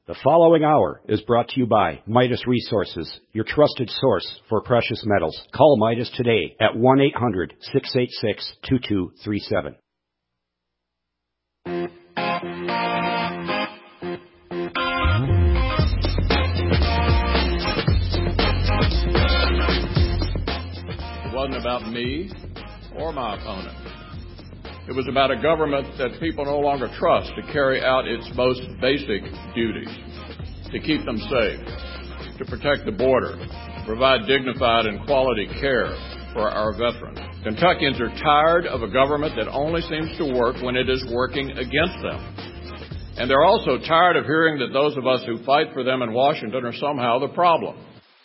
The following hour is brought to you by Midas Resources, your trusted source for precious metals. Call Midas today at 1-800-686-2237. It wasn't about me or my opponent. It was about a government that people no longer trust to carry out its most basic duties, to keep them safe, to protect the border, provide dignified and quality care for our veterans. Kentuckians are tired of a government that only seems to work when it is working against them. And they're also tired of hearing that those of us who fight for them in Washington are somehow the problem.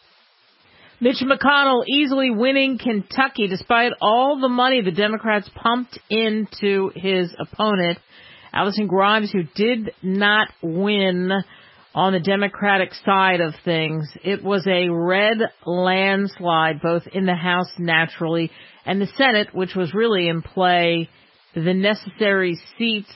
Mitch McConnell easily winning Kentucky despite all the money the Democrats pumped into his opponent, Allison Grimes, who did not win on the Democratic side of things. It was a red landslide, both in the House naturally and the Senate, which was really in play. The necessary seats,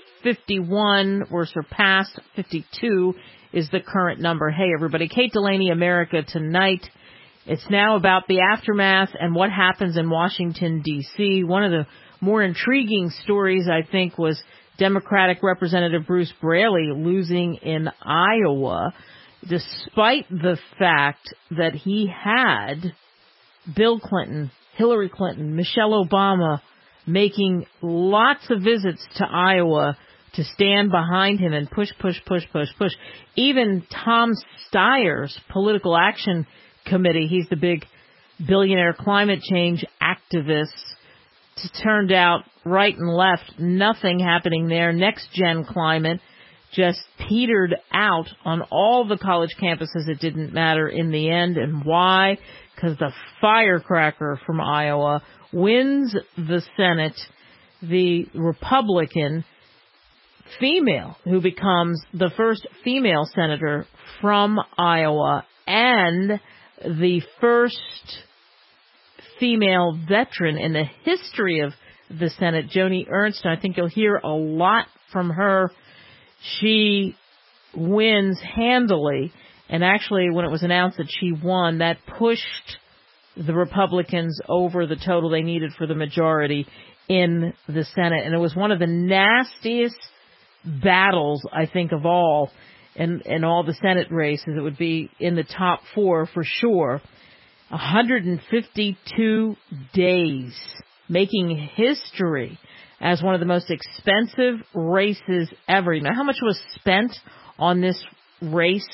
51, were surpassed. 52 is the current number. Hey, everybody. Kate Delaney, America Tonight. It's now about the aftermath and what happens in Washington, D.C. One of the more intriguing stories, I think, was Democratic Representative Bruce Braley losing in Iowa, despite the fact that he had Bill Clinton, Hillary Clinton, Michelle Obama making lots of visits to Iowa to stand behind him and push. Even Tom Steyer's Political Action Committee, he's the big billionaire climate change activist, turned out right and left, nothing happening there. Next Gen Climate just petered out on all the college campuses. It didn't matter in the end. And why? Because the firecracker from Iowa wins the Senate, the Republican female who becomes the first female senator from Iowa and the first female veteran in the history of the Senate, Joni Ernst. I think you'll hear a lot from her. She wins handily, and actually when it was announced that she won, that pushed the Republicans over the total they needed for the majority in the Senate. And it was one of the nastiest battles, I think, of all in all the Senate races. It would be in the top four for sure. 152 days, making history as one of the most expensive races ever. You know how much was spent on this race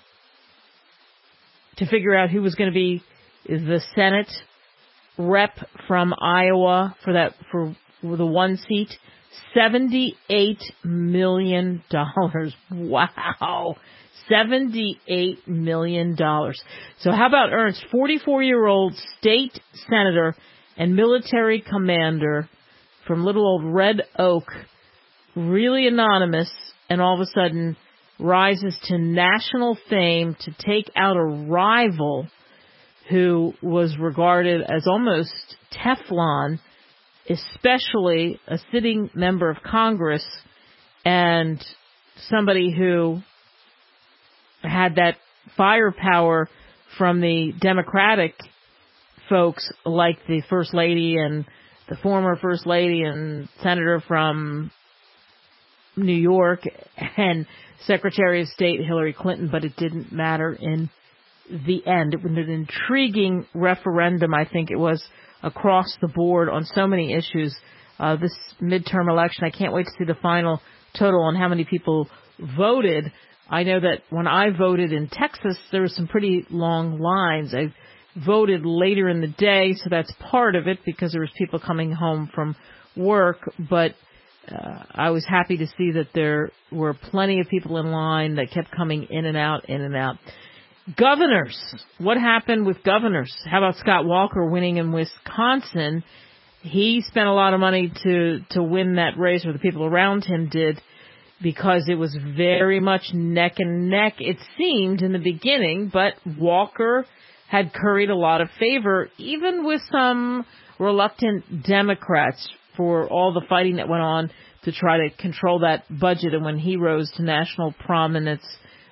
to figure out who was going to be the Senate rep from Iowa for the one seat? $78 million. Wow. $78 million. So how about Ernst, 44-year-old state senator and military commander from little old Red Oak, really anonymous, and all of a sudden rises to national fame to take out a rival who was regarded as almost Teflon, especially a sitting member of Congress and somebody who had that firepower from the Democratic folks like the First Lady and the former First Lady and Senator from New York and Secretary of State Hillary Clinton, but it didn't matter in the end. It was an intriguing referendum, I think it was, across the board on so many issues. This midterm election, I can't wait to see the final total on how many people voted. I know that when I voted in Texas, there were some pretty long lines. I voted later in the day, so that's part of it because there was people coming home from work, but I was happy to see that there were plenty of people in line that kept coming in and out. Governors. What happened with governors? How about Scott Walker winning in Wisconsin? He spent a lot of money to win that race, or the people around him did, because it was very much neck and neck, it seemed, in the beginning. But Walker had curried a lot of favor, even with some reluctant Democrats, for all the fighting that went on to try to control that budget. And when he rose to national prominence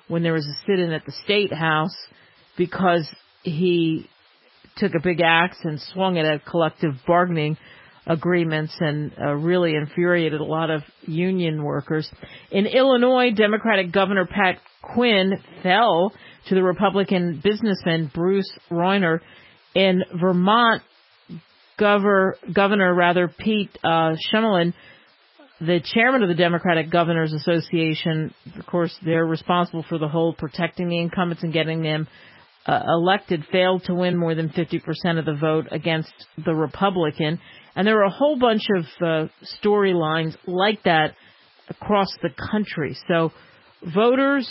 when there was a sit-in at the State House because he took a big axe and swung it at collective bargaining agreements and really infuriated a lot of union workers. In Illinois, Democratic Governor Pat Quinn fell to the Republican businessman Bruce Rauner. In Vermont, Governor Pete Shumlin, the chairman of the Democratic Governors Association, of course, they're responsible for the whole protecting the incumbents and getting them elected, failed to win more than 50% of the vote against the Republican. And there were a whole bunch of storylines like that across the country. So voters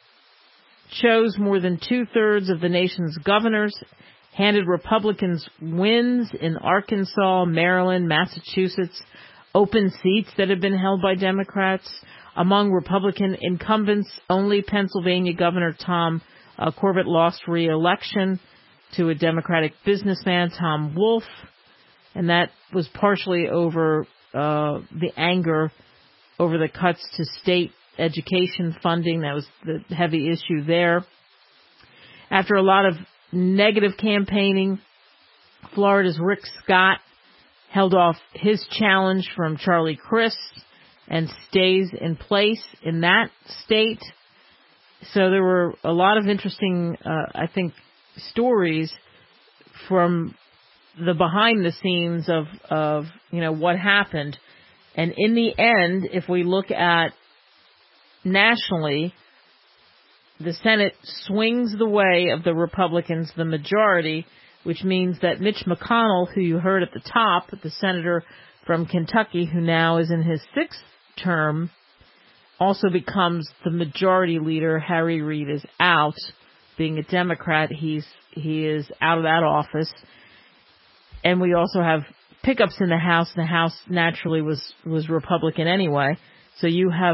chose more than 2/3 of the nation's governors, handed Republicans wins in Arkansas, Maryland, Massachusetts, open seats that have been held by Democrats. Among Republican incumbents, only Pennsylvania Governor Tom Corbett lost re-election to a Democratic businessman, Tom Wolf, and that was partially over the anger over the cuts to state education funding. That was the heavy issue there. After a lot of negative campaigning, Florida's Rick Scott held off his challenge from Charlie Crist and stays in place in that state. So there were a lot of interesting, I think, stories from the behind the scenes of what happened. And in the end, if we look at nationally, the Senate swings the way of the Republicans, the majority, which means that Mitch McConnell, who you heard at the top, the senator from Kentucky, who now is in his 6th term, also becomes the majority leader. Harry Reid is out. Being a Democrat, he is out of that office. And we also have pickups in the House, and the House naturally was Republican anyway. So you have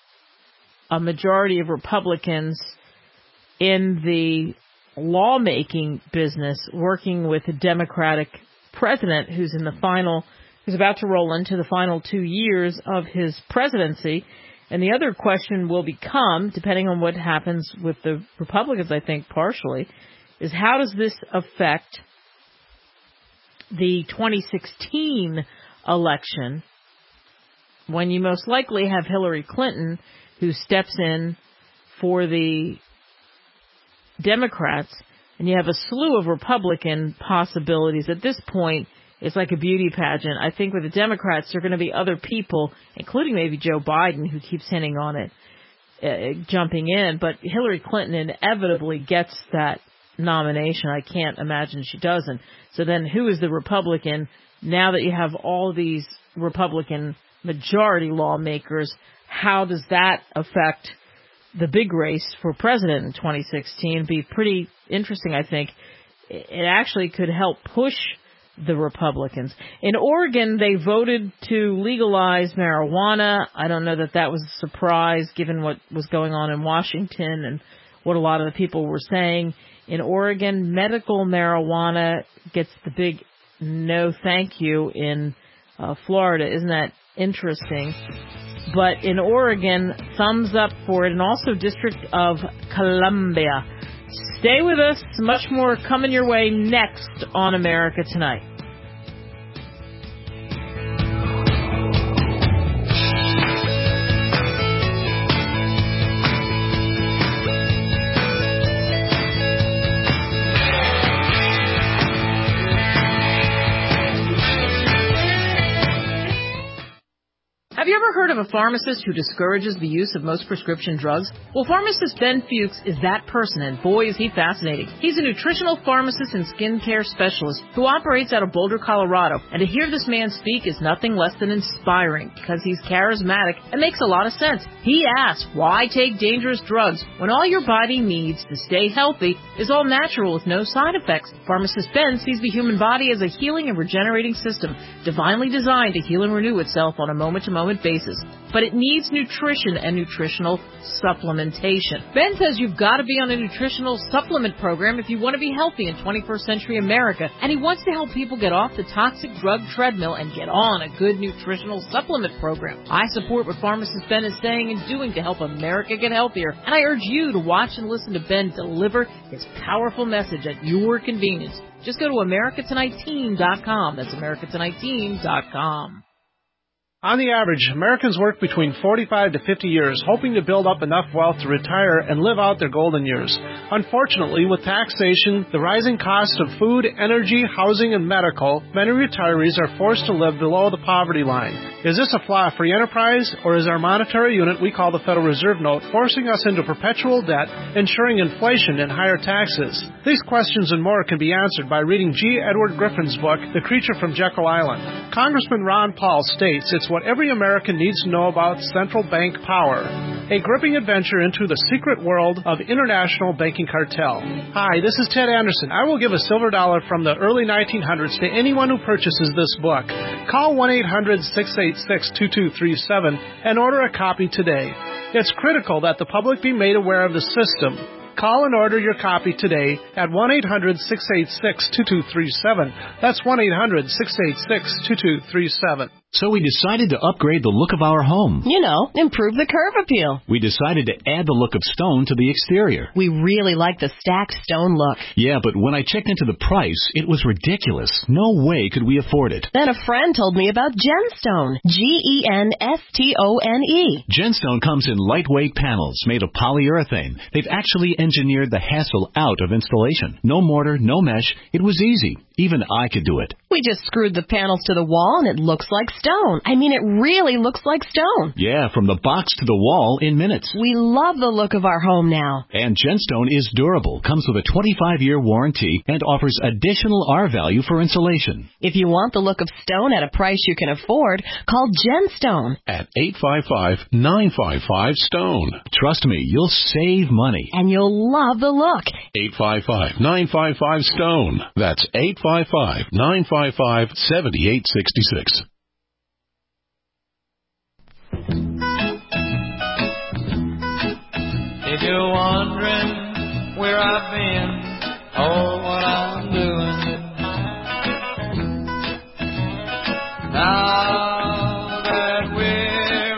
a majority of Republicans in the lawmaking business working with a Democratic president who's about to roll into the final 2 years of his presidency. And the other question will become, depending on what happens with the Republicans, I think partially, is how does this affect the 2016 election, when you most likely have Hillary Clinton, who steps in for the Democrats, and you have a slew of Republican possibilities. At this point, it's like a beauty pageant. I think with the Democrats, there are going to be other people, including maybe Joe Biden, who keeps hinting on it, jumping in. But Hillary Clinton inevitably gets that nomination. I can't imagine she doesn't. So then who is the Republican? Now that you have all these Republican majority lawmakers, how does that affect the big race for president in 2016? It'd be pretty interesting, I think. It actually could help push the Republicans. In Oregon, they voted to legalize marijuana. I don't know that was a surprise given what was going on in Washington and what a lot of the people were saying. In Oregon, medical marijuana gets the big no thank you in Florida. Isn't that interesting? But in Oregon, thumbs up for it, and also District of Columbia. Stay with us. Much more coming your way next on America Tonight. Have you ever heard of a pharmacist who discourages the use of most prescription drugs? Well, pharmacist Ben Fuchs is that person, and boy, is he fascinating. He's a nutritional pharmacist and skincare specialist who operates out of Boulder, Colorado. And to hear this man speak is nothing less than inspiring, because he's charismatic and makes a lot of sense. He asks, why take dangerous drugs when all your body needs to stay healthy is all natural with no side effects? Pharmacist Ben sees the human body as a healing and regenerating system, divinely designed to heal and renew itself on a moment-to-moment basis. but it needs nutrition and nutritional supplementation. Ben says you've got to be on a nutritional supplement program if you want to be healthy in 21st century America, and he wants to help people get off the toxic drug treadmill and get on a good nutritional supplement program. I support what pharmacist Ben is saying and doing to help America get healthier, and I urge you to watch and listen to Ben deliver his powerful message at your convenience. Just go to AmericaTonightTeam.com. That's AmericaTonightTeam.com. On the average, Americans work between 45 to 50 years, hoping to build up enough wealth to retire and live out their golden years. Unfortunately, with taxation, the rising cost of food, energy, housing, and medical, many retirees are forced to live below the poverty line. Is this a flaw of free enterprise, or is our monetary unit we call the Federal Reserve Note forcing us into perpetual debt, ensuring inflation and higher taxes? These questions and more can be answered by reading G. Edward Griffin's book, The Creature from Jekyll Island. Congressman Ron Paul states it's what every American needs to know about central bank power. A gripping adventure into the secret world of international banking cartel. Hi, this is Ted Anderson. I will give a silver dollar from the early 1900s to anyone who purchases this book. Call 1-800-686-2237 and order a copy today. It's critical that the public be made aware of the system. Call and order your copy today at 1-800-686-2237. That's 1-800-686-2237. So we decided to upgrade the look of our home. You know, improve the curb appeal. We decided to add the look of stone to the exterior. We really like the stacked stone look. Yeah, but when I checked into the price, it was ridiculous. No way could we afford it. Then a friend told me about Genstone. Genstone. Genstone comes in lightweight panels made of polyurethane. They've actually engineered the hassle out of installation. No mortar, no mesh. It was easy. Even I could do it. We just screwed the panels to the wall and it looks like stone. I mean, it really looks like stone. Yeah, from the box to the wall in minutes. We love the look of our home now. And Genstone is durable, comes with a 25-year warranty, and offers additional R-value for insulation. If you want the look of stone at a price you can afford, call Genstone. At 855-955-STONE. Trust me, you'll save money. And you'll love the look. 855-955-STONE. That's 855-955-7866. If you're wondering where I've been or what I'm doing, now that we're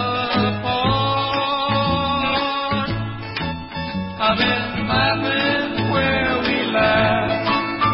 apart, I've been laughing where we laugh,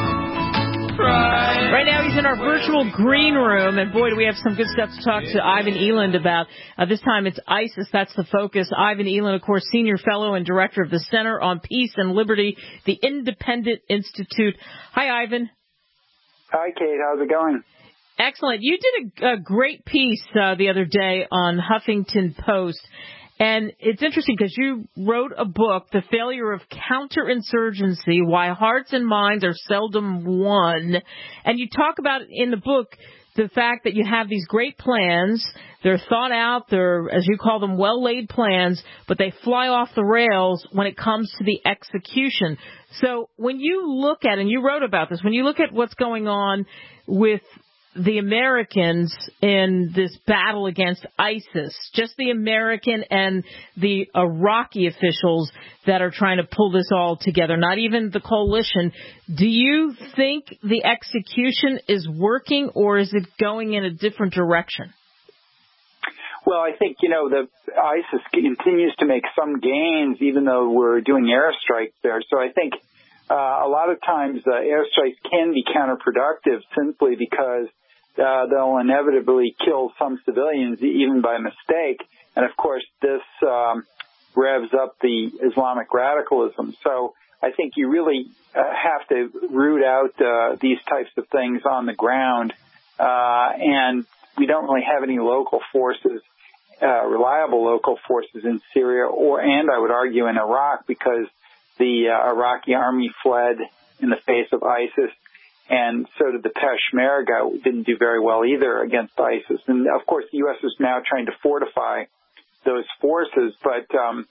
crying. Right now he's in our virtual green room, and boy, do we have some good stuff to talk to Ivan Eland about. This time it's ISIS, that's the focus. Ivan Eland, of course, Senior Fellow and Director of the Center on Peace and Liberty, the Independent Institute. Hi, Ivan. Hi, Kate. How's it going? Excellent. You did a great piece the other day on Huffington Post. And it's interesting because you wrote a book, The Failure of Counterinsurgency, Why Hearts and Minds Are Seldom Won. And you talk about in the book the fact that you have these great plans. They're thought out. They're, as you call them, well-laid plans, but they fly off the rails when it comes to the execution. So when you look at, and you wrote about this, when you look at what's going on with the Americans in this battle against ISIS, just the American and the Iraqi officials that are trying to pull this all together, not even the coalition. Do you think the execution is working, or is it going in a different direction? Well, I think, the ISIS continues to make some gains, even though we're doing airstrikes there. So I think a lot of times airstrikes can be counterproductive simply because they'll inevitably kill some civilians, even by mistake. And, of course, this revs up the Islamic radicalism. So I think you really have to root out these types of things on the ground. And we don't really have any local forces, reliable local forces in Syria, and I would argue in Iraq, because the Iraqi army fled in the face of ISIS. And so did the Peshmerga. Didn't do very well either against ISIS. And, of course, the U.S. is now trying to fortify those forces. But,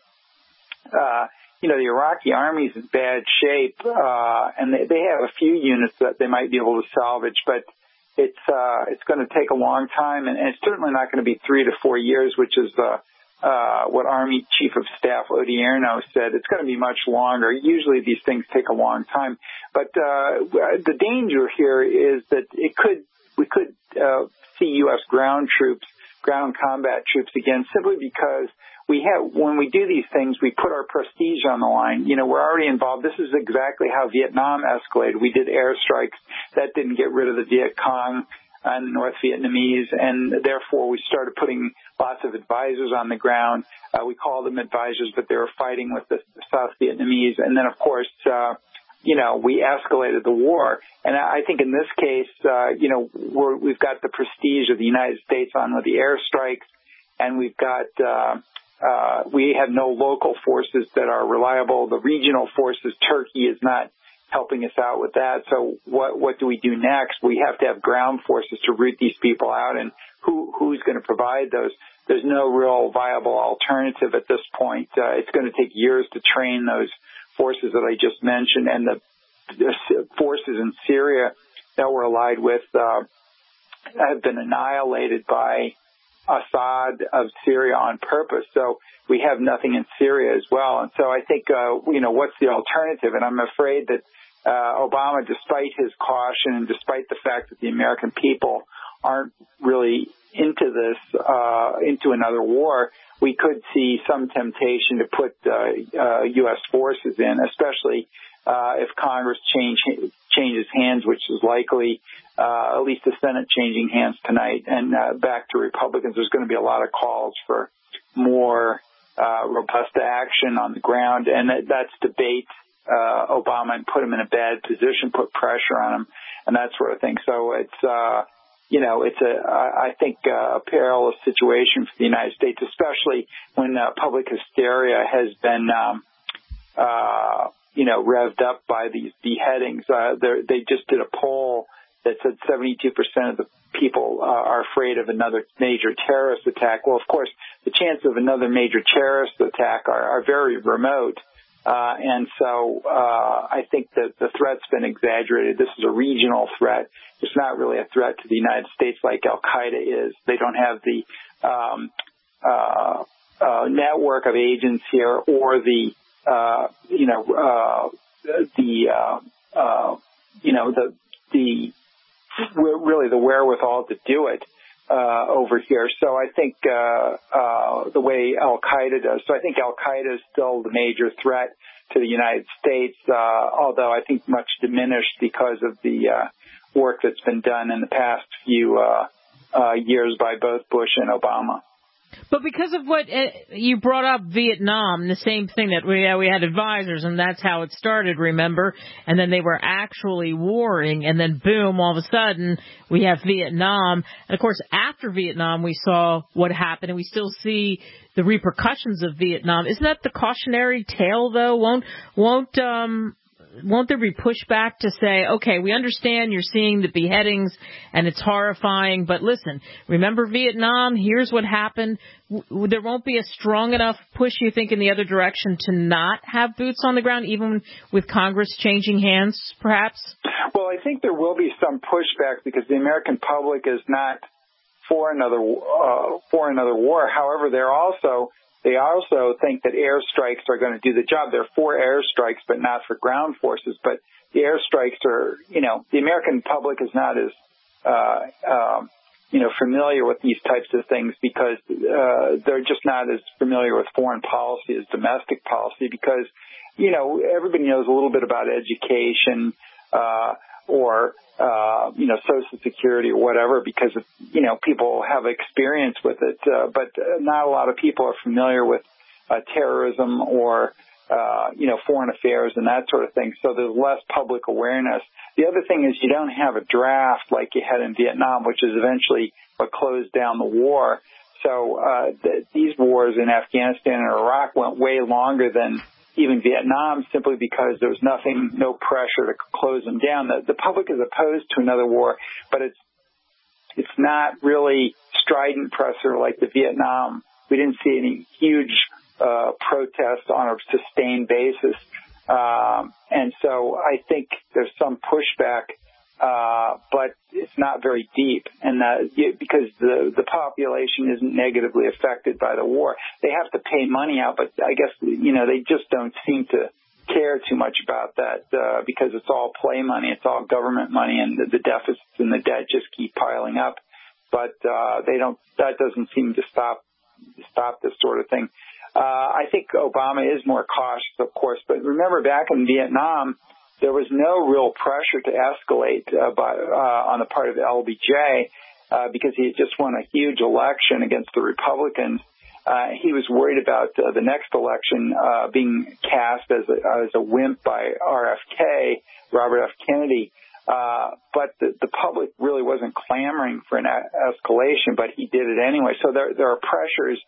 the Iraqi army is in bad shape, and they have a few units that they might be able to salvage. But it's going to take a long time, and it's certainly not going to be 3 to 4 years, which is what Army Chief of Staff Odierno said. It's going to be much longer. Usually these things take a long time. But the danger here is that we could see U.S. ground combat troops again, simply because when we do these things, we put our prestige on the line. We're already involved. This is exactly how Vietnam escalated. We did airstrikes. That didn't get rid of the Viet Cong and the North Vietnamese, and therefore we started putting lots of advisors on the ground. We called them advisors, but they were fighting with the South Vietnamese. And then, of course, we escalated the war. And I think in this case, we've got the prestige of the United States on with the airstrikes, and we've got we have no local forces that are reliable. The regional forces, Turkey is not helping us out with that. So what do we do next? We have to have ground forces to root these people out, and who's going to provide those? There's no real viable alternative at this point. It's going to take years to train those forces that I just mentioned, and the forces in Syria that we're allied with have been annihilated by Assad of Syria on purpose. So we have nothing in Syria as well. And so I think, what's the alternative? And I'm afraid that Obama, despite his caution and despite the fact that the American people aren't really into this, into another war, we could see some temptation to put U.S. forces in, especially if Congress changes hands, which is likely, at least the Senate changing hands tonight, and back to Republicans. There's going to be a lot of calls for more robust action on the ground, and that's debate Obama and put him in a bad position, put pressure on him, and that sort of thing. So it's I think a perilous situation for the United States, especially when public hysteria has been revved up by these beheadings. They just did a poll that said 72% of the people are afraid of another major terrorist attack. Well, of course, the chances of another major terrorist attack are very remote. And so I think that the threat's been exaggerated. This is a regional threat. It's not really a threat to the United States like Al-Qaeda is. They don't have the network of agents here or the really the wherewithal to do it over here. So I think the way Al-Qaeda does. So I think Al-Qaeda is still the major threat to the United States, although I think much diminished because of the work that's been done in the past few years by both Bush and Obama. But because of what you brought up, Vietnam, the same thing that we had advisors, and that's how it started, remember? And then they were actually warring, and then boom, all of a sudden we have Vietnam. And of course, after Vietnam, we saw what happened, and we still see the repercussions of Vietnam. Isn't that the cautionary tale, though? Won't there be pushback to say, okay, we understand you're seeing the beheadings and it's horrifying, but listen, remember Vietnam? Here's what happened. There won't be a strong enough push, you think, in the other direction to not have boots on the ground, even with Congress changing hands, perhaps? Well, I think there will be some pushback because the American public is not for another war. However, they also think that airstrikes are going to do the job. They're for airstrikes, but not for ground forces. But the airstrikes are, the American public is not as, familiar with these types of things because they're just not as familiar with foreign policy as domestic policy because, everybody knows a little bit about education or Social Security or whatever because, people have experience with it. But not a lot of people are familiar with terrorism or, foreign affairs and that sort of thing. So there's less public awareness. The other thing is you don't have a draft like you had in Vietnam, which is eventually what closed down the war. So these wars in Afghanistan and Iraq went way longer than even Vietnam, simply because there was no pressure to close them down. The public is opposed to another war, but it's not really strident pressure like the Vietnam. We didn't see any huge protests on a sustained basis. And so I think there's some pushback but it's not very deep, and because the population isn't negatively affected by the war. They have to pay money out, but I guess they just don't seem to care too much about that because it's all play money, it's all government money, and the deficits and the debt just keep piling up. But that doesn't seem to stop this sort of thing. I think Obama is more cautious, of course, but remember back in Vietnam, there was no real pressure to escalate on the part of LBJ because he had just won a huge election against the Republicans. He was worried about the next election being cast as a wimp by RFK, Robert F. Kennedy. But the public really wasn't clamoring for an escalation, but he did it anyway. So there are pressures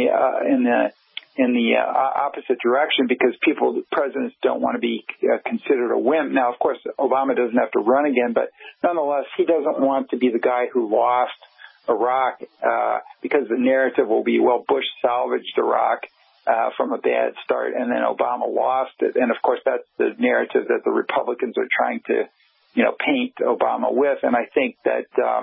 in the opposite direction because presidents don't want to be considered a wimp. Now, of course, Obama doesn't have to run again, but nonetheless, he doesn't want to be the guy who lost Iraq because the narrative will be, well, Bush salvaged Iraq from a bad start, and then Obama lost it. And, of course, that's the narrative that the Republicans are trying to, paint Obama with. And I think that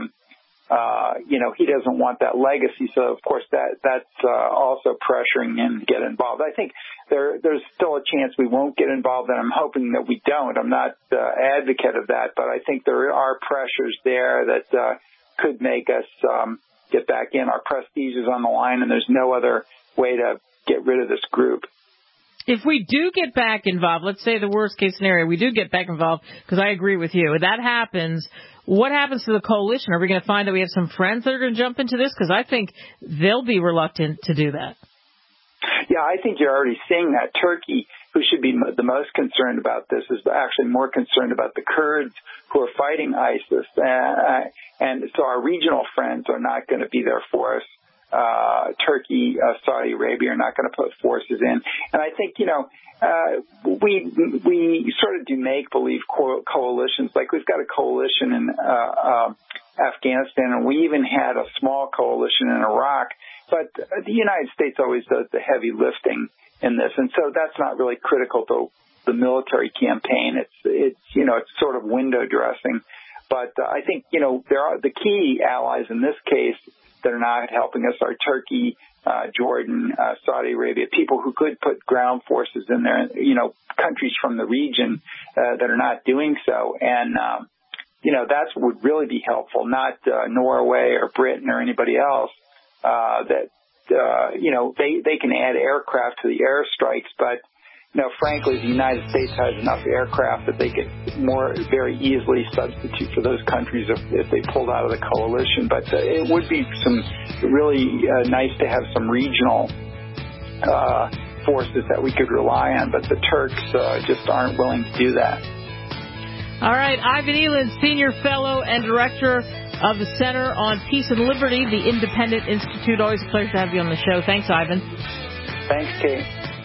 he doesn't want that legacy. So, of course, that's also pressuring him to get involved. I think there's still a chance we won't get involved, and I'm hoping that we don't. I'm not advocate of that, but I think there are pressures there that could make us get back in. Our prestige is on the line, and there's no other way to get rid of this group. If we do get back involved, let's say the worst case scenario, we do get back involved, because I agree with you. If that happens, what happens to the coalition? Are we going to find that we have some friends that are going to jump into this? Because I think they'll be reluctant to do that. Yeah, I think you're already seeing that. Turkey, who should be the most concerned about this, is actually more concerned about the Kurds who are fighting ISIS. And so our regional friends are not going to be there for us. Turkey, Saudi Arabia are not going to put forces in. And I think, we sort of do make-believe coalitions. Like we've got a coalition in Afghanistan, and we even had a small coalition in Iraq. But the United States always does the heavy lifting in this, and so that's not really critical to the military campaign. It's sort of window dressing. But I think, there are the key allies in this case that are not helping us are Turkey, Jordan, Saudi Arabia, people who could put ground forces in there, countries from the region that are not doing so. And, that would really be helpful, not Norway or Britain or anybody else they can add aircraft to the airstrikes, but frankly, the United States has enough aircraft that they could very easily substitute for those countries if they pulled out of the coalition. But it would be really nice to have some regional forces that we could rely on, but the Turks just aren't willing to do that. All right, Ivan Eland, Senior Fellow and Director of the Center on Peace and Liberty, the Independent Institute. Always a pleasure to have you on the show. Thanks, Ivan. Thanks, Kate.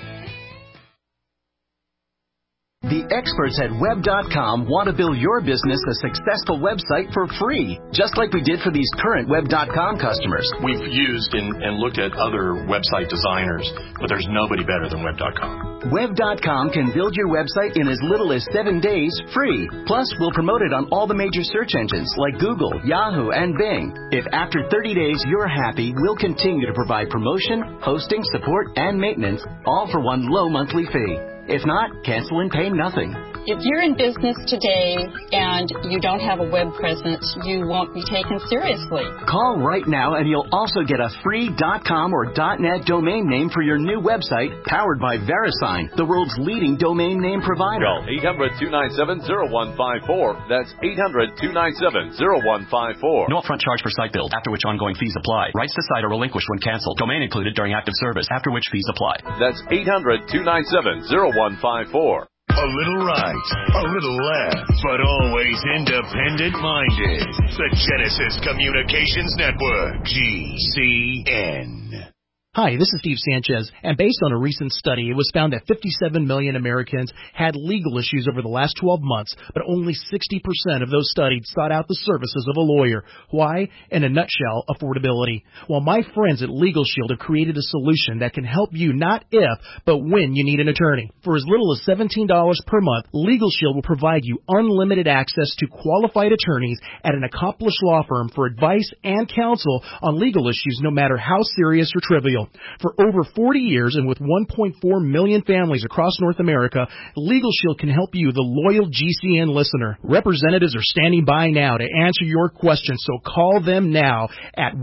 The experts at Web.com want to build your business a successful website for free, just like we did for these current Web.com customers. We've used and looked at other website designers, but there's nobody better than Web.com. Web.com can build your website in as little as 7 days free. Plus, we'll promote it on all the major search engines like Google, Yahoo, and Bing. If after 30 days you're happy, we'll continue to provide promotion, hosting, support, and maintenance, all for one low monthly fee. If not, cancel and pay nothing. If you're in business today and you don't have a web presence, you won't be taken seriously. Call right now and you'll also get a free .com or .net domain name for your new website powered by VeriSign, the world's leading domain name provider. Call 800-297-0154. That's 800-297-0154. No upfront charge for site build, after which ongoing fees apply. Rights to site are relinquished when canceled. Domain included during active service, after which fees apply. That's 800-297-0154. A little right, a little left, but always independent-minded. The Genesis Communications Network, GCN. Hi, this is Steve Sanchez, and based on a recent study, it was found that 57 million Americans had legal issues over the last 12 months, but only 60% of those studied sought out the services of a lawyer. Why? In a nutshell, affordability. Well, my friends at Legal Shield have created a solution that can help you not if, but when you need an attorney. For as little as $17 per month, Legal Shield will provide you unlimited access to qualified attorneys at an accomplished law firm for advice and counsel on legal issues no matter how serious or trivial. For over 40 years and with 1.4 million families across North America, Legal Shield can help you, the loyal GCN listener. Representatives are standing by now to answer your questions, so call them now at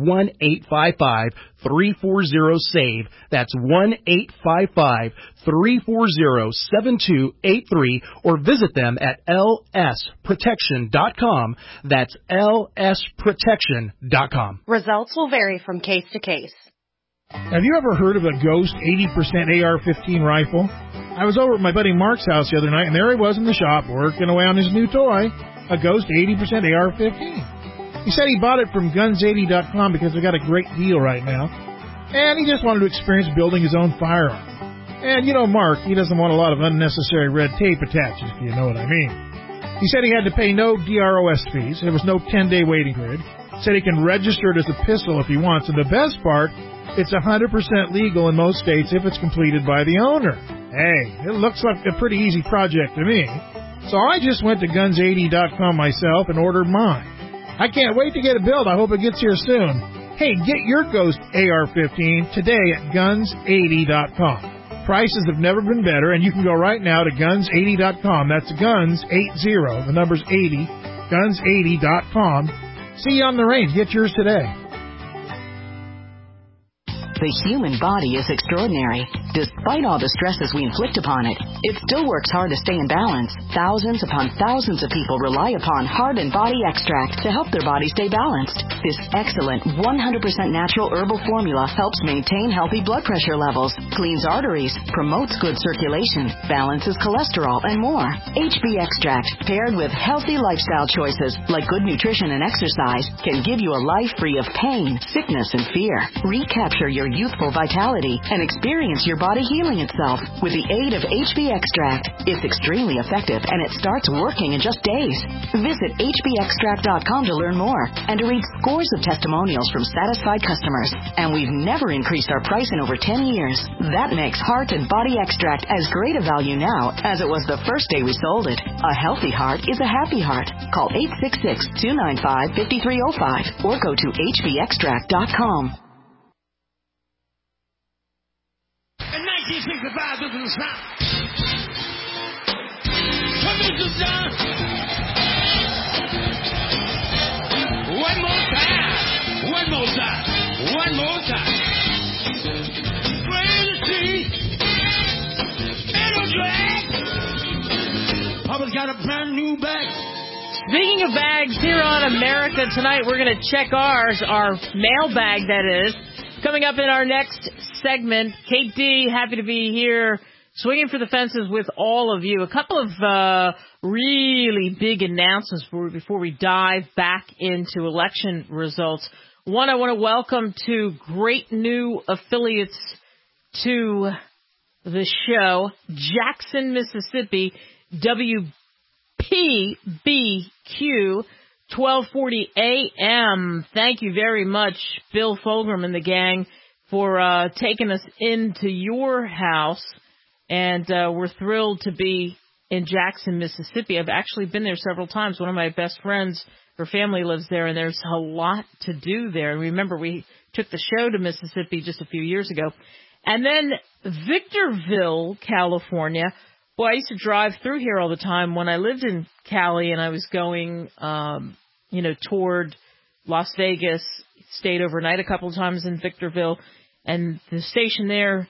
1-855-340-SAVE. That's 1-855-340-7283, or visit them at lsprotection.com. That's lsprotection.com. Results will vary from case to case. Have you ever heard of a Ghost 80% AR-15 rifle? I was over at my buddy Mark's house the other night, and there he was in the shop working away on his new toy, a Ghost 80% AR-15. He said he bought it from Guns80.com because they got a great deal right now, and he just wanted to experience building his own firearm. And you know Mark, he doesn't want a lot of unnecessary red tape attached, if you know what I mean. He said he had to pay no DROS fees, there was no 10-day waiting period. Said he can register it as a pistol if he wants, and the best part, it's 100% legal in most states if it's completed by the owner. Hey, it looks like a pretty easy project to me. So I just went to Guns80.com myself and ordered mine. I can't wait to get it built. I hope it gets here soon. Hey, get your Ghost AR-15 today at Guns80.com. Prices have never been better, and you can go right now to Guns80.com. That's Guns80, the number's 80, Guns80.com. See you on the range. Get yours today. The human body is extraordinary. Despite all the stresses we inflict upon it, it still works hard to stay in balance. Thousands upon thousands of people rely upon Heart and Body Extract to help their body stay balanced. This excellent 100% natural herbal formula helps maintain healthy blood pressure levels, cleans arteries, promotes good circulation, balances cholesterol, and more. HB Extract, paired with healthy lifestyle choices like good nutrition and exercise, can give you a life free of pain, sickness, and fear. Recapture your youthful vitality and experience your body healing itself with the aid of HB Extract. It's extremely effective and it starts working in just days. Visit hbextract.com to learn more and to read scores of testimonials from satisfied customers. And we've never increased our price in over 10 years. That makes Heart and Body Extract as great a value now as it was the first day we sold it. A healthy heart is a happy heart. Call 866-295-5305 or go to hbextract.com. In 1965, this is the sound. Come in, sit down. One more time. One more time. One more time. Play the street. Ain't no drag. Papa's got a brand new bag. Speaking of bags, here on America Tonight, we're going to check ours, our mailbag, that is. Coming up in our next segment, Kate D, happy to be here, swinging for the fences with all of you. A couple of really big announcements before we dive back into election results. One, I want to welcome two great new affiliates to the show. Jackson, Mississippi, WPBQ 1240 AM. Thank you very much, Bill Fulgram and the gang, for taking us into your house. And we're thrilled to be in Jackson, Mississippi. I've actually been there several times. One of my best friends, her family lives there, and there's a lot to do there. And remember, we took the show to Mississippi just a few years ago. And then Victorville, California. Boy, I used to drive through here all the time when I lived in Cali and I was going, toward Las Vegas. Stayed overnight a couple of times in Victorville. And the station there,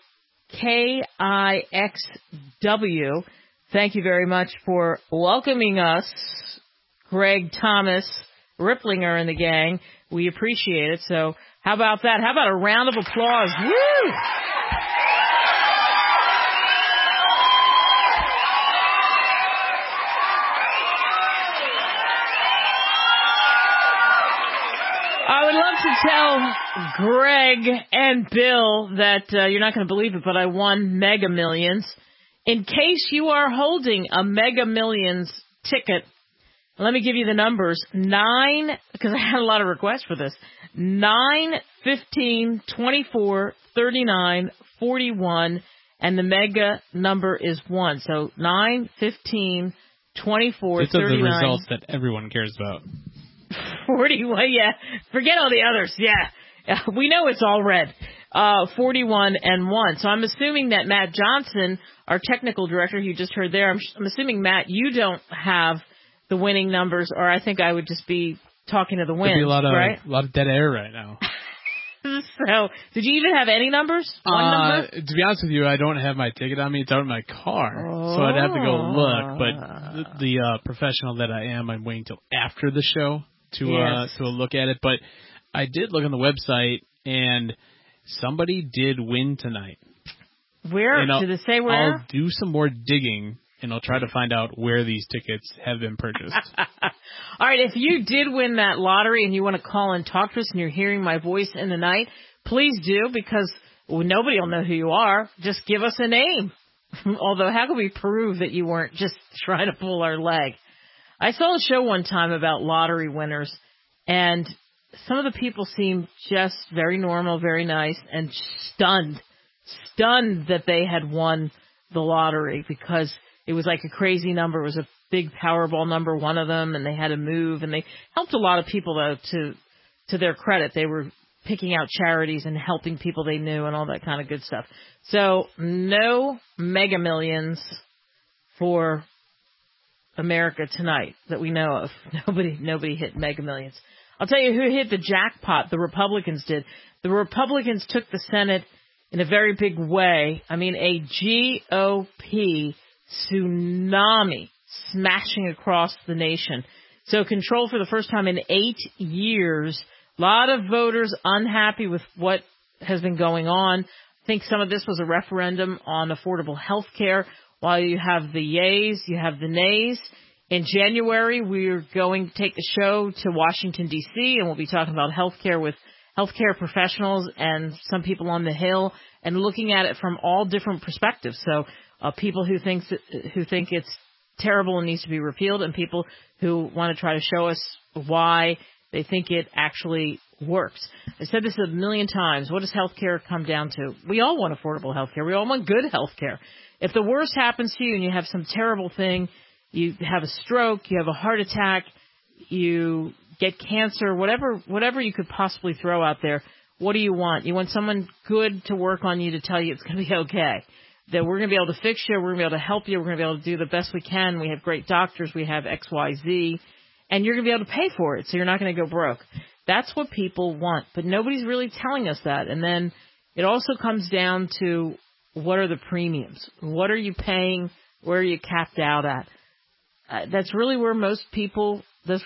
KIXW, thank you very much for welcoming us, Greg Thomas, Ripplinger and the gang. We appreciate it. So how about that? How about a round of applause? Woo! I would love to tell Greg and Bill that you're not going to believe it, but I won Mega Millions. In case you are holding a Mega Millions ticket, let me give you the numbers. 9, because I had a lot of requests for this. 9, 15, 24, 39, 41, and the mega number is 1. So 9, 15, 24, it's 39. It's the results that everyone cares about. 41, yeah. Forget all the others, yeah. We know it's all red. 41 and 1. So I'm assuming that Matt Johnson, our technical director who you just heard there, I'm assuming, Matt, you don't have the winning numbers, or I think I would just be talking to the wind, right? A lot of dead air right now. So, did you even have any numbers? One number? To be honest with you, I don't have my ticket on me. It's out in my car, so I'd have to go look. But the professional that I am, I'm waiting till after the show to look at it. But I did look on the website, and somebody did win tonight. Where? Did it say where? I'll do some more digging, and I'll try to find out where these tickets have been purchased. All right, if you did win that lottery and you want to call and talk to us and you're hearing my voice in the night, please do, because nobody will know who you are. Just give us a name. Although, how can we prove that you weren't just trying to pull our leg? I saw a show one time about lottery winners, and some of the people seemed just very normal, very nice, and stunned that they had won the lottery, because it was like a crazy number. It was a big Powerball number, one of them, and they had to move. And they helped a lot of people, though, to their credit. They were picking out charities and helping people they knew and all that kind of good stuff. So no Mega Millions for America tonight that we know of. Nobody hit Mega Millions. I'll tell you who hit the jackpot. The Republicans did. The Republicans took the Senate in a very big way. I mean, a GOP tsunami smashing across the nation. So control for the first time in 8 years. A lot of voters unhappy with what has been going on. I think some of this was a referendum on affordable health care. While you have the yays, you have the nays. In January, we're going to take the show to Washington, D.C., and we'll be talking about health care with healthcare professionals and some people on the Hill, and looking at it from all different perspectives. So people who think it's terrible and needs to be repealed, and people who want to try to show us why they think it actually works. I said this a million times. What does healthcare come down to? We all want affordable healthcare. We all want good healthcare. If the worst happens to you and you have some terrible thing, you have a stroke, you have a heart attack, you get cancer, whatever you could possibly throw out there, what do you want? You want someone good to work on you to tell you it's going to be okay, that we're going to be able to fix you, we're going to be able to help you, we're going to be able to do the best we can. We have great doctors, we have XYZ, and you're going to be able to pay for it, so you're not going to go broke. That's what people want, but nobody's really telling us that. And then it also comes down to, what are the premiums? What are you paying? Where are you capped out at? That's really where most people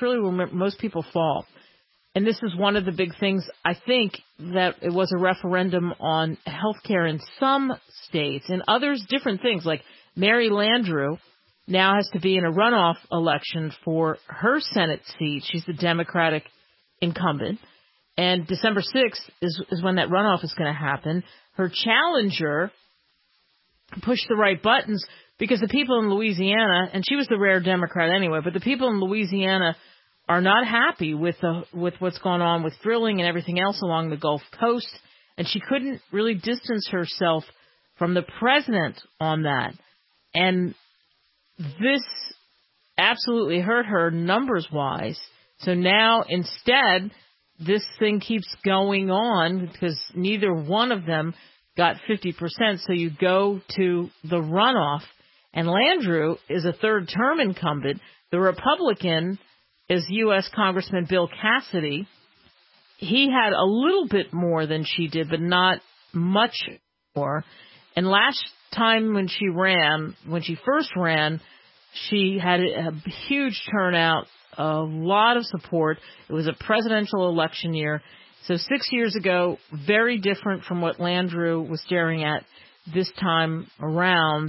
fall. And this is one of the big things. I think that it was a referendum on health care in some states, and others different things. Like Mary Landrieu now has to be in a runoff election for her Senate seat. She's the Democratic incumbent. And December 6th is when that runoff is going to happen. Her challenger pushed the right buttons because the people in Louisiana, and she was the rare Democrat anyway, but the people in Louisiana are not happy with what's going on with drilling and everything else along the Gulf Coast, and she couldn't really distance herself from the president on that. And this absolutely hurt her numbers-wise. So now, instead, this thing keeps going on because neither one of them got 50%, so you go to the runoff. And Landrieu is a third-term incumbent. The Republican is U.S. Congressman Bill Cassidy. He had a little bit more than she did, but not much more. And last time when she first ran, she had a huge turnout, a lot of support. It was a presidential election year. So 6 years ago, very different from what Landrieu was staring at this time around.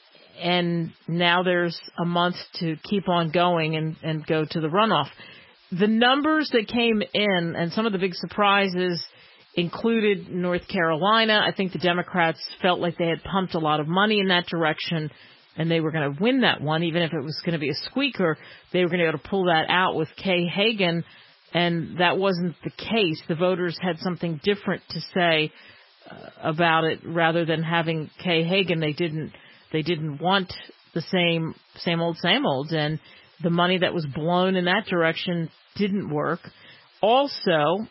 And now there's a month to keep on going and go to the runoff. the numbers that came in and some of the big surprises included North Carolina. I think the Democrats felt like they had pumped a lot of money in that direction and they were going to win that one. Even if it was going to be a squeaker, they were going to be able to pull that out with Kay Hagan, and that wasn't the case. The voters had something different to say about it rather than having Kay Hagan. They didn't want the same old, and the money that was blown in that direction didn't work. Also,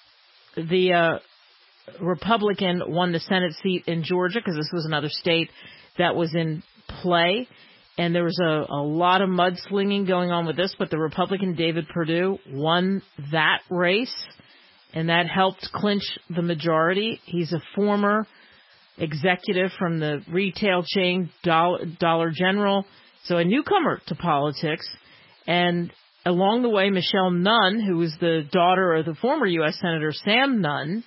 the Republican won the Senate seat in Georgia because this was another state that was in play, and there was a lot of mudslinging going on with this, but the Republican David Perdue won that race, and that helped clinch the majority. He's a former executive from the retail chain Dollar General, so a newcomer to politics. And along the way, Michelle Nunn, who was the daughter of the former U.S. Senator Sam Nunn,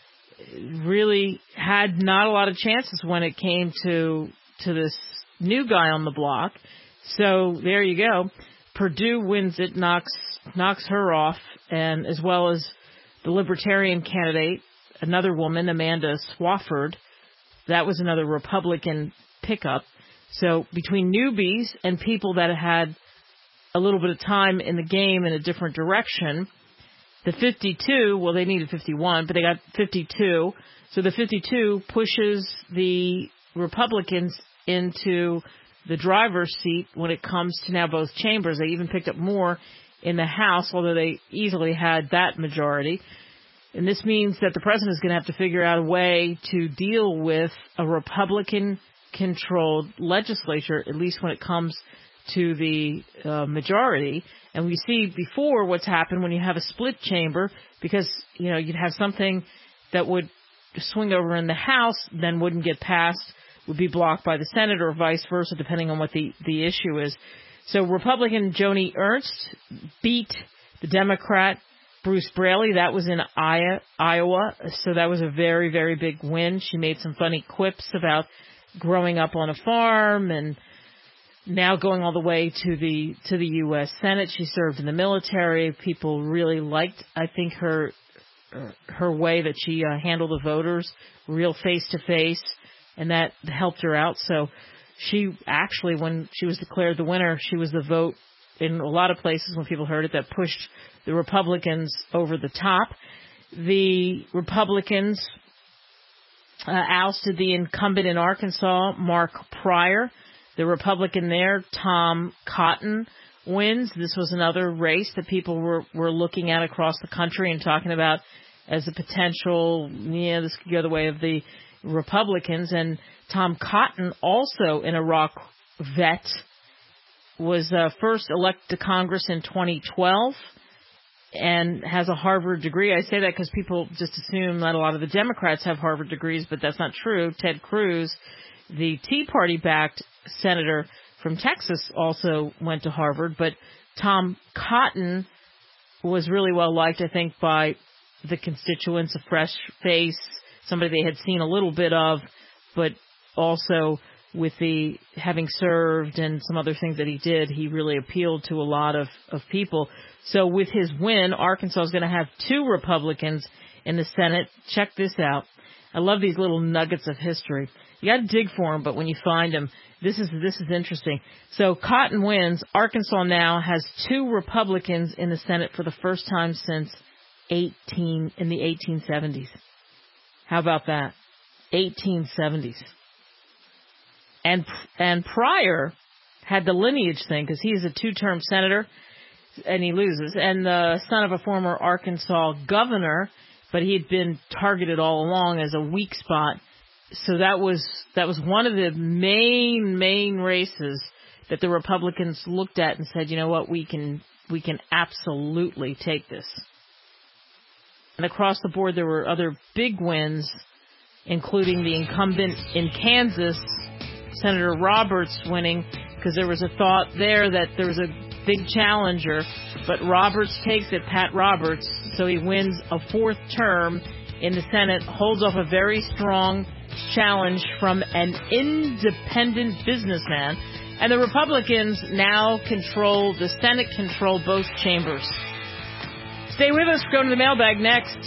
really had not a lot of chances when it came to this new guy on the block. So there you go. Perdue wins it, knocks her off, and as well as the Libertarian candidate, another woman, Amanda Swafford. That was another Republican pickup. So between newbies and people that had a little bit of time in the game in a different direction, the 52, well, they needed 51, but they got 52. So the 52 pushes the Republicans into the driver's seat when it comes to now both chambers. They even picked up more in the House, although they easily had that majority. And this means that the president is going to have to figure out a way to deal with a Republican-controlled legislature, at least when it comes to the majority. And we see before what's happened when you have a split chamber, because, you know, you'd have something that would swing over in the House, then wouldn't get passed, would be blocked by the Senate or vice versa, depending on what the issue is. So Republican Joni Ernst beat the Democrat Bruce Braley. That was in Iowa. So that was a very, very big win. She made some funny quips about growing up on a farm and now going all the way to the U.S. Senate. She served in the military. People really liked, I think, her way that she handled the voters, real face-to-face, and that helped her out. So she actually, when she was declared the winner, she was the vote in a lot of places when people heard it that pushed the Republicans over the top. The Republicans ousted the incumbent in Arkansas, Mark Pryor. The Republican there, Tom Cotton, wins. This was another race that people were looking at across the country and talking about as a potential, this could go the way of the Republicans. And Tom Cotton, also an Iraq vet, was first elected to Congress in 2012 and has a Harvard degree. I say that because people just assume that a lot of the Democrats have Harvard degrees, but that's not true. Ted Cruz, the Tea Party-backed senator from Texas, also went to Harvard. But Tom Cotton was really well liked, I think, by the constituents, a fresh face, somebody they had seen a little bit of, but also with the having served and some other things that he did, he really appealed to a lot of people. So with his win, Arkansas is going to have 2 Republicans in the Senate. Check this out. I love these little nuggets of history. You got to dig for them, but when you find them, this is interesting. So Cotton wins. Arkansas now has 2 Republicans in the Senate for the first time since in the 1870s. How about that? 1870s. And Pryor had the lineage thing because he's a 2-term senator and he loses, and the son of a former Arkansas governor, but he had been targeted all along as a weak spot. So that was one of the main races that the Republicans looked at and said, you know what, we can absolutely take this. And across the board, there were other big wins, including the incumbent in Kansas, Senator Roberts, winning, because there was a thought there that there was a big challenger, but Roberts takes it, Pat Roberts, so he wins a 4th term in the Senate, holds off a very strong challenge from an independent businessman, and the Republicans now control the Senate, control both chambers. Stay with us. Go to the mailbag next.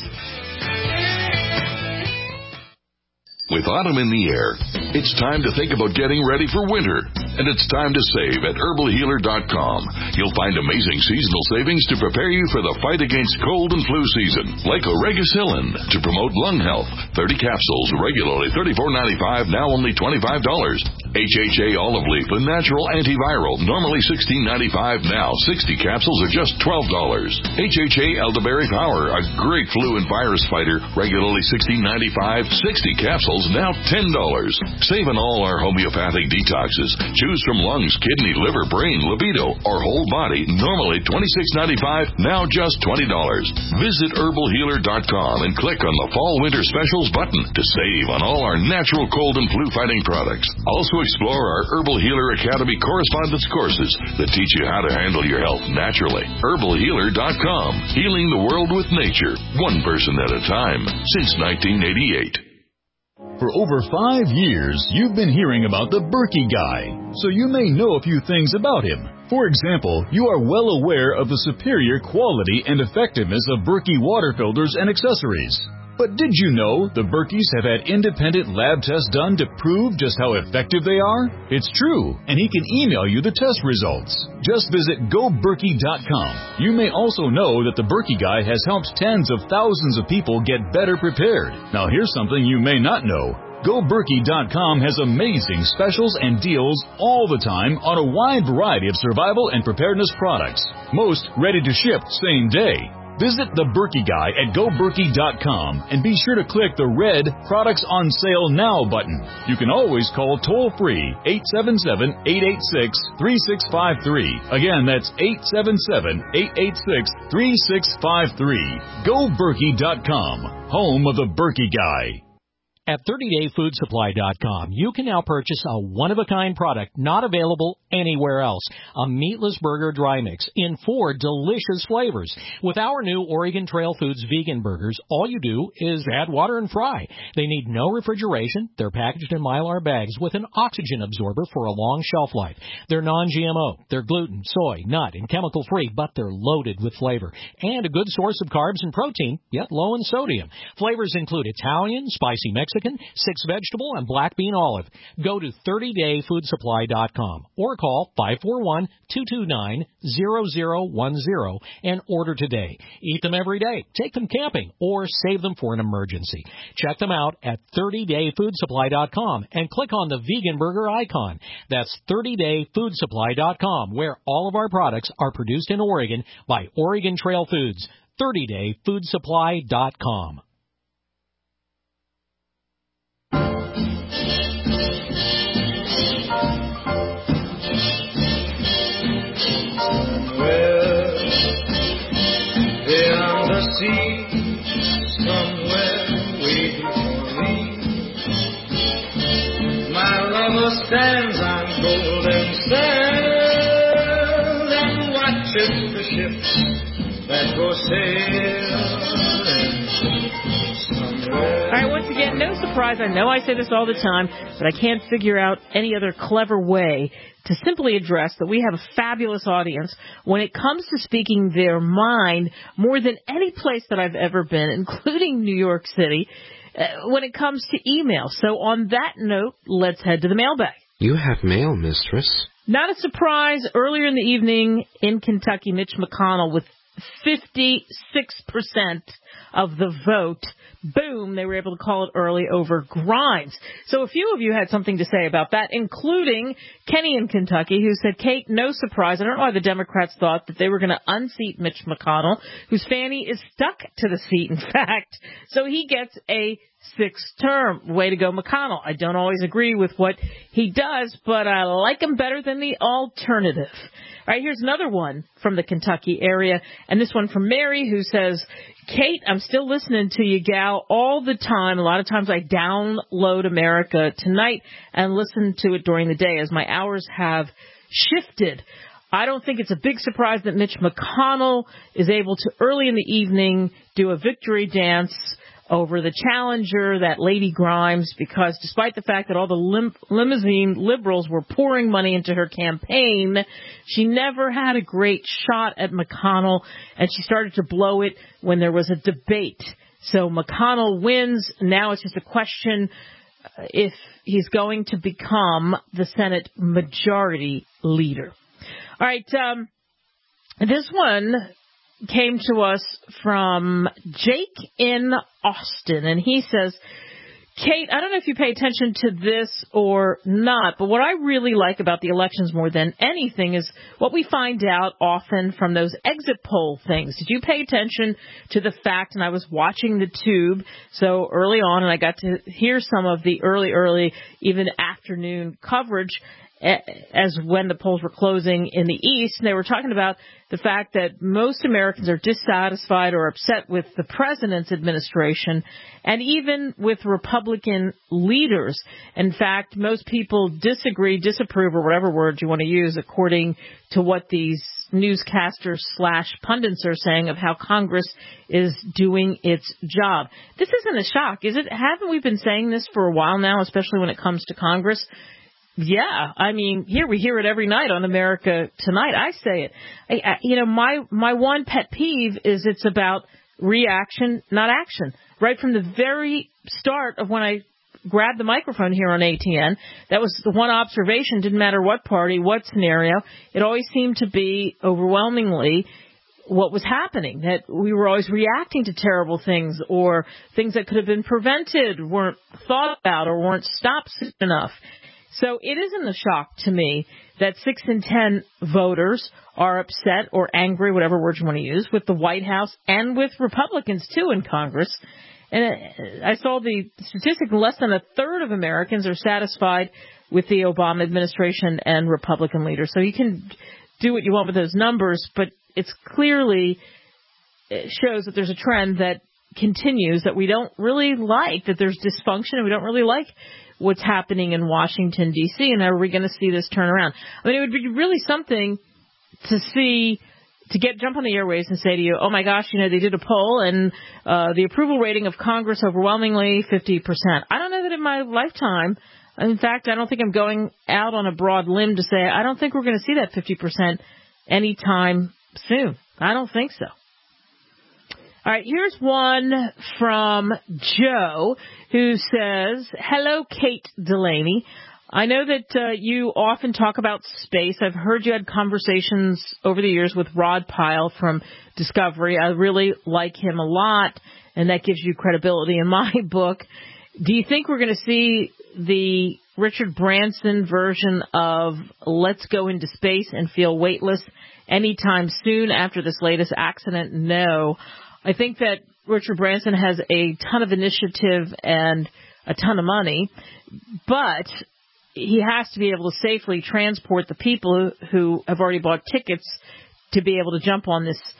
With autumn in the air, it's time to think about getting ready for winter. And it's time to save at herbalhealer.com. You'll find amazing seasonal savings to prepare you for the fight against cold and flu season. Like Oregacillin to promote lung health. 30 capsules, regularly $34.95, now only $25. HHA olive leaf, a natural antiviral, normally $16.95, now 60 capsules are just $12. HHA elderberry power, a great flu and virus fighter, regularly $16.95, 60 capsules, now $10. Save on all our homeopathic detoxes. Choose from lungs, kidney, liver, brain, libido, or whole body, normally $26.95, now just $20. Visit herbalhealer.com and click on the Fall Winter Specials button to save on all our natural cold and flu fighting products. Also explore our Herbal Healer Academy correspondence courses that teach you how to handle your health naturally. herbalhealer.com, healing the world with nature, one person at a time, since 1988. For over 5 years, you've been hearing about the Berkey Guy, so you may know a few things about him. For example, you are well aware of the superior quality and effectiveness of Berkey water filters and accessories. But did you know the Berkeys have had independent lab tests done to prove just how effective they are? It's true, and he can email you the test results. Just visit GoBerkey.com. You may also know that the Berkey Guy has helped tens of thousands of people get better prepared. Now here's something you may not know. GoBerkey.com has amazing specials and deals all the time on a wide variety of survival and preparedness products. Most ready to ship same day. Visit the Berkey Guy at GoBerkey.com and be sure to click the red Products on Sale Now button. You can always call toll-free 877-886-3653. Again, that's 877-886-3653. GoBerkey.com, home of the Berkey Guy. At 30dayfoodsupply.com, you can now purchase a one-of-a-kind product not available anywhere else. A meatless burger dry mix in 4 delicious flavors. With our new Oregon Trail Foods vegan burgers, all you do is add water and fry. They need no refrigeration. They're packaged in Mylar bags with an oxygen absorber for a long shelf life. They're non-GMO. They're gluten, soy, nut, and chemical-free, but they're loaded with flavor. And a good source of carbs and protein, yet low in sodium. Flavors include Italian, spicy Mexican, 6 vegetable, and black bean olive. Go to 30dayfoodsupply.com or call 541-229-0010 and order today. Eat them every day, take them camping, or save them for an emergency. Check them out at 30dayfoodsupply.com and click on the vegan burger icon. That's 30dayfoodsupply.com, where all of our products are produced in Oregon by Oregon Trail Foods. 30dayfoodsupply.com. Sea, somewhere waiting for me. My lover stands on golden sand and watches the ships that go sailing somewhere. All right, once again, no surprise. I know I say this all the time, but I can't figure out any other clever way to simply address that we have a fabulous audience when it comes to speaking their mind more than any place that I've ever been, including New York City, when it comes to email. So on that note, let's head to the mailbag. You have mail, mistress. Not a surprise. Earlier in the evening in Kentucky, Mitch McConnell with 56% of the vote. Boom, they were able to call it early over Grimes. So a few of you had something to say about that, including Kenny in Kentucky, who said, Kate, no surprise. I don't know why the Democrats thought that they were going to unseat Mitch McConnell, whose fanny is stuck to the seat, in fact. So he gets a 6th term. Way to go, McConnell. I don't always agree with what he does, but I like him better than the alternative. All right, here's another one from the Kentucky area, and this one from Mary, who says, Kate, I'm still listening to you, gal, all the time. A lot of times I download America Tonight and listen to it during the day as my hours have shifted. I don't think it's a big surprise that Mitch McConnell is able to, early in the evening, do a victory dance over the challenger, that Lady Grimes, because despite the fact that all the limousine liberals were pouring money into her campaign, she never had a great shot at McConnell, and she started to blow it when there was a debate. So McConnell wins. Now it's just a question if he's going to become the Senate Majority Leader. All right, this one came to us from Jake in Austin, and he says, Kate, I don't know if you pay attention to this or not, but what I really like about the elections more than anything is what we find out often from those exit poll things. Did you pay attention to the fact, and I was watching the tube so early on, and I got to hear some of the early, even afternoon coverage as when the polls were closing in the East, and they were talking about the fact that most Americans are dissatisfied or upset with the president's administration and even with Republican leaders. In fact, most people disagree, disapprove, or whatever word you want to use, according to what these newscasters / pundits are saying of how Congress is doing its job. This isn't a shock, is it? Haven't we been saying this for a while now, especially when it comes to Congress? Yeah, I mean, we hear it every night on America Tonight. I say it. My one pet peeve is it's about reaction, not action. Right from the very start of when I grabbed the microphone here on ATN, that was the one observation. Didn't matter what party, what scenario. It always seemed to be overwhelmingly what was happening, that we were always reacting to terrible things or things that could have been prevented, weren't thought about or weren't stopped soon enough. So it isn't a shock to me that 6 in 10 voters are upset or angry, whatever word you want to use, with the White House and with Republicans, too, in Congress. And I saw the statistic, less than a third of Americans are satisfied with the Obama administration and Republican leaders. So you can do what you want with those numbers, but it's clearly shows that there's a trend that continues that we don't really like, that there's dysfunction, and we don't really like what's happening in Washington, D.C., and how are we going to see this turn around? I mean, it would be really something to see, to jump on the airwaves and say to you, oh, my gosh, they did a poll, and the approval rating of Congress overwhelmingly 50%. I don't know that in my lifetime. In fact, I don't think I'm going out on a broad limb to say I don't think we're going to see that 50% anytime soon. I don't think so. All right, here's one from Joe who says, hello, Kate Delaney. I know that you often talk about space. I've heard you had conversations over the years with Rod Pyle from Discovery. I really like him a lot, and that gives you credibility in my book. Do you think we're going to see the Richard Branson version of Let's Go into Space and Feel Weightless anytime soon after this latest accident? No. I think that Richard Branson has a ton of initiative and a ton of money, but he has to be able to safely transport the people who have already bought tickets to be able to jump on this,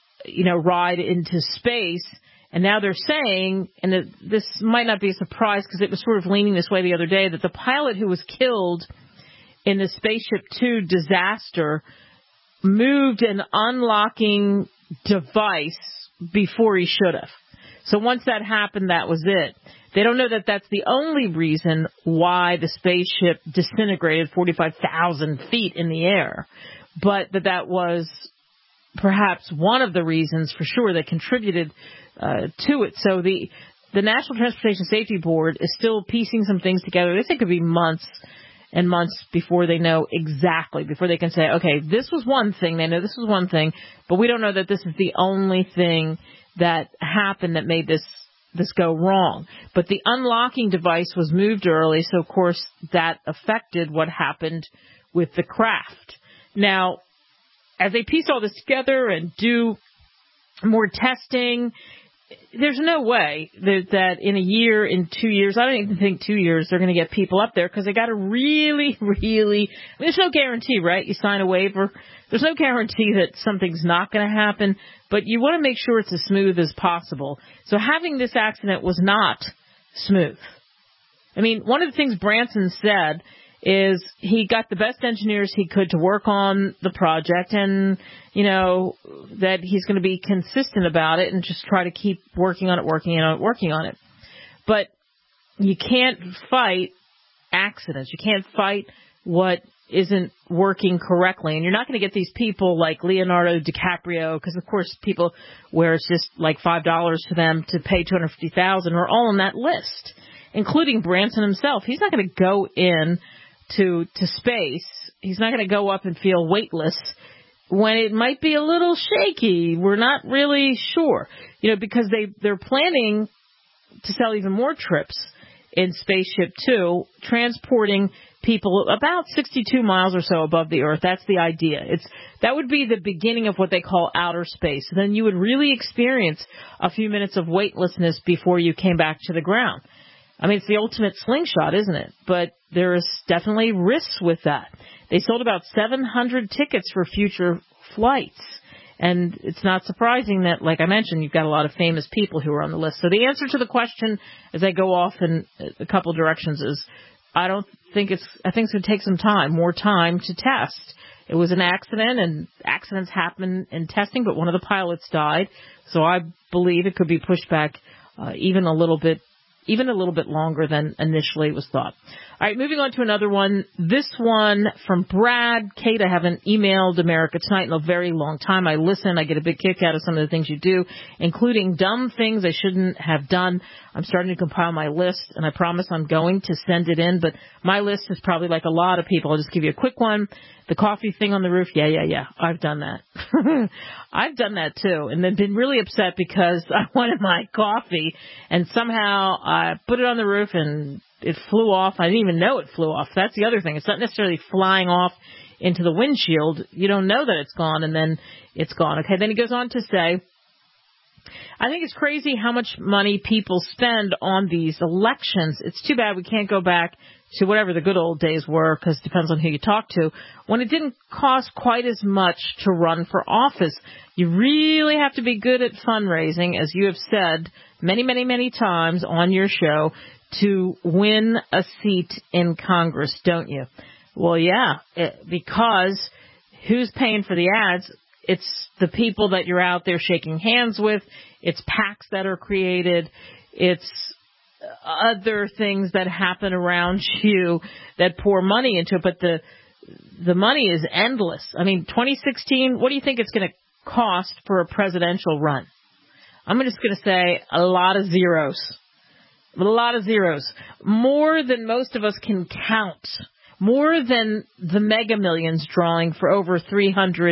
ride into space. And now they're saying, and this might not be a surprise because it was sort of leaning this way the other day, that the pilot who was killed in the Spaceship Two disaster moved an unlocking device before he should have. So once that happened, that was it. They don't know that that's the only reason why the spaceship disintegrated 45,000 feet in the air, but that was perhaps one of the reasons for sure that contributed to it. So the National Transportation Safety Board is still piecing some things together. They think it could be months and months before they know exactly, before they can say, okay, this was one thing. They know this was one thing, but we don't know that this is the only thing that happened that made this go wrong. But the unlocking device was moved early, so of course that affected what happened with the craft. Now, as they piece all this together and do more testing, there's no way that in a year, in 2 years, I don't even think 2 years, they're going to get people up there because they got to really, there's no guarantee, right? You sign a waiver. There's no guarantee that something's not going to happen, but you want to make sure it's as smooth as possible. So having this accident was not smooth. I mean, one of the things Branson said is he got the best engineers he could to work on the project, and, that he's going to be consistent about it and just try to keep working on it. But you can't fight accidents. You can't fight what isn't working correctly. And you're not going to get these people like Leonardo DiCaprio, because, of course, people where it's just like $5 to them to pay $250,000 are all on that list, including Branson himself. He's not going to go in to space. He's not going to go up and feel weightless when it might be a little shaky. We're not really sure, because they're planning to sell even more trips in Spaceship Two, transporting people about 62 miles or so above the Earth. That's the idea. That would be the beginning of what they call outer space. Then you would really experience a few minutes of weightlessness before you came back to the ground. I mean, it's the ultimate slingshot, isn't it? But there is definitely risks with that. They sold about 700 tickets for future flights. And it's not surprising that, like I mentioned, you've got a lot of famous people who are on the list. So the answer to the question, as I go off in a couple directions, is I think it's going to take some time, more time to test. It was an accident, and accidents happen in testing, but one of the pilots died. So I believe it could be pushed back even a little bit longer than initially was thought. All right, moving on to another one. This one from Brad. Kate, I haven't emailed America Tonight in a very long time. I listen. I get a big kick out of some of the things you do, including dumb things I shouldn't have done. I'm starting to compile my list, and I promise I'm going to send it in, but my list is probably like a lot of people. I'll just give you a quick one. The coffee thing on the roof, yeah. I've done that. I've done that too, and then been really upset because I wanted my coffee, and somehow I put it on the roof and it flew off. I didn't even know it flew off. That's the other thing. It's not necessarily flying off into the windshield. You don't know that it's gone, and then it's gone. Okay, then he goes on to say, I think it's crazy how much money people spend on these elections. It's too bad we can't go back to whatever the good old days were, because it depends on who you talk to, when it didn't cost quite as much to run for office. You really have to be good at fundraising, as you have said many, many, many times on your show, to win a seat in Congress, don't you? Well, yeah, because who's paying for the ads? It's the people that you're out there shaking hands with. It's PACs that are created. It's other things that happen around you that pour money into it. But the money is endless. I mean, 2016, what do you think it's going to cost for a presidential run? I'm just going to say a lot of zeros. A lot of zeros. More than most of us can count. More than the Mega Millions drawing for over $324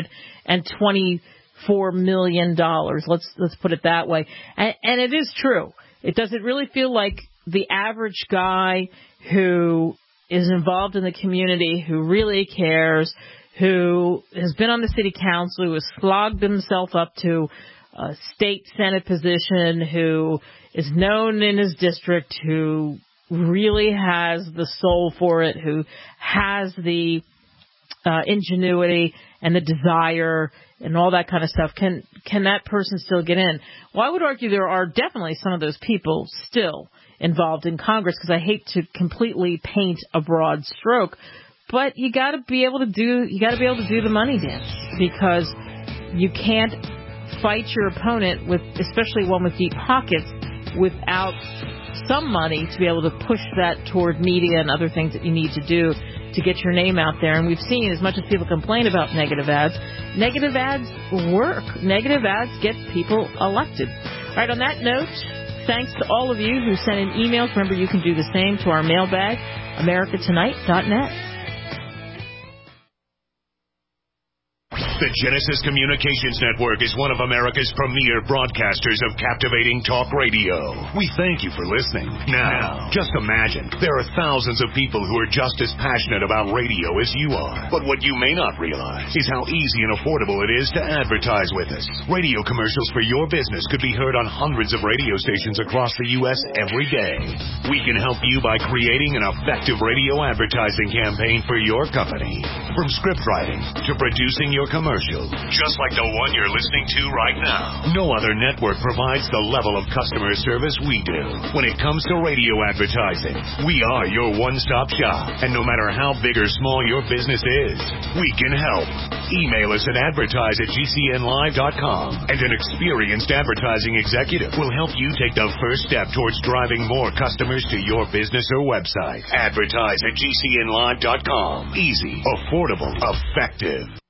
million. Let's put it that way. And it is true. Does it really feel like the average guy who is involved in the community, who really cares, who has been on the city council, who has slogged himself up to a state senate position, who is known in his district, who really has the soul for it, who has the ingenuity and the desire and all that kind of stuff, can that person still get in? Well, I would argue there are definitely some of those people still involved in Congress, because I hate to completely paint a broad stroke, but you got to be able to do the money dance, because you can't fight your opponent with, especially one with deep pockets, without some money to be able to push that toward media and other things that you need to do to get your name out there. And we've seen, as much as people complain about negative ads work. Negative ads get people elected. All right, on that note, thanks to all of you who sent in emails. Remember, you can do the same to our mailbag, americatonight.net. The Genesis Communications Network is one of America's premier broadcasters of captivating talk radio. We thank you for listening. Now, just imagine, there are thousands of people who are just as passionate about radio as you are. But what you may not realize is how easy and affordable it is to advertise with us. Radio commercials for your business could be heard on hundreds of radio stations across the U.S. every day. We can help you by creating an effective radio advertising campaign for your company. From script writing to producing your commercial, commercial, just like the one you're listening to right now. No other network provides the level of customer service we do. When it comes to radio advertising, we are your one-stop shop. And no matter how big or small your business is, we can help. Email us at advertise@gcnlive.com, and an experienced advertising executive will help you take the first step towards driving more customers to your business or website. Advertise at gcnlive.com. Easy, affordable, effective.